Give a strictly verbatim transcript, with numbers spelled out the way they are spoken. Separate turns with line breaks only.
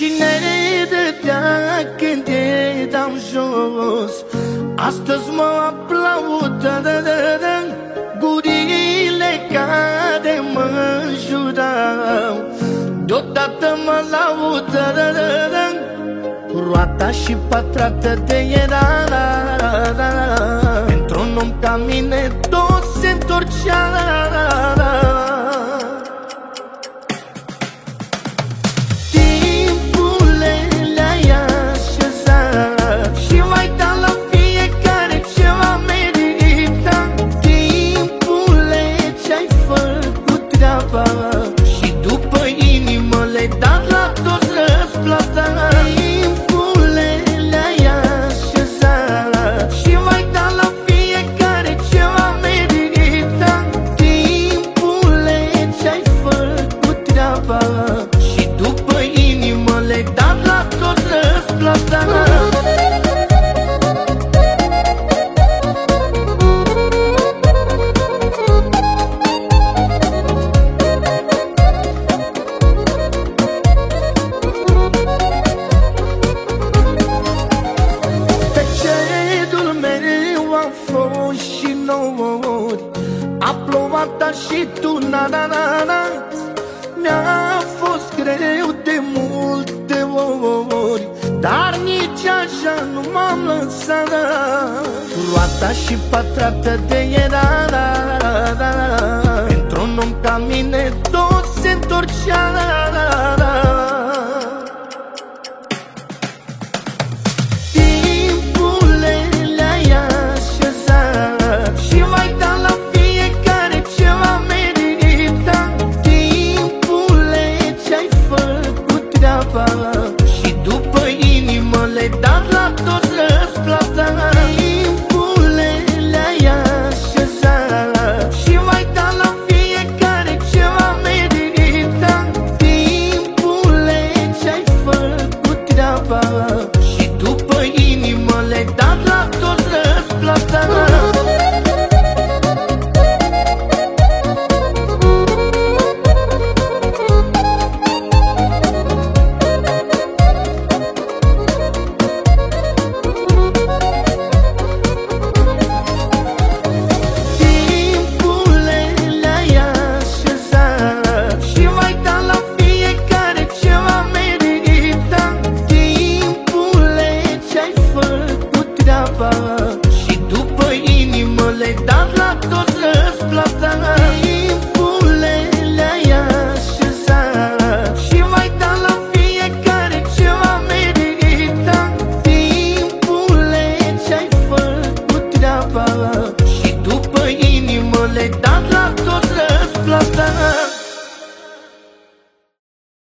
Cine dădea când eram jos, astăzi mă aplaudă. Gurile care mă înjurau deodată mă laudă. Roata și patrată de era, pentru un om ca mine tot se întorcea. Timpule le-ai așezat și mai dat la fiecare ce-a meritat. Timpule ce-ai făcut treaba și după inimă le-ai dat la toți răsplata. Și după inimă le-ai dat la toți răsplata. Pe cerul mereu am fost și nori, a plouat și tu, na-na-na-na. Mi-a fost greu de multe ori, dar nici așa nu m-am lăsat. Roata și patrată de era, pentru un om ca mine tot se întorcea. Timpule le-ai așezat și mai dat la fiecare ce-a meritat. Și după inimă le-ai dat la toți răsplata. Timpule le-ai așezat și mai dat la fiecare ce-a meritat. Timpule ce-ai făcut treaba și după inimă le-ai dat la toți răsplata. Și după inimă le-ai dat la toți răsplata. Timpule le-ai așezat și mai dat la fiecare ce-a meritat. Timpule ce-ai făcut treaba și după inimă le-ai dat la toți răsplata.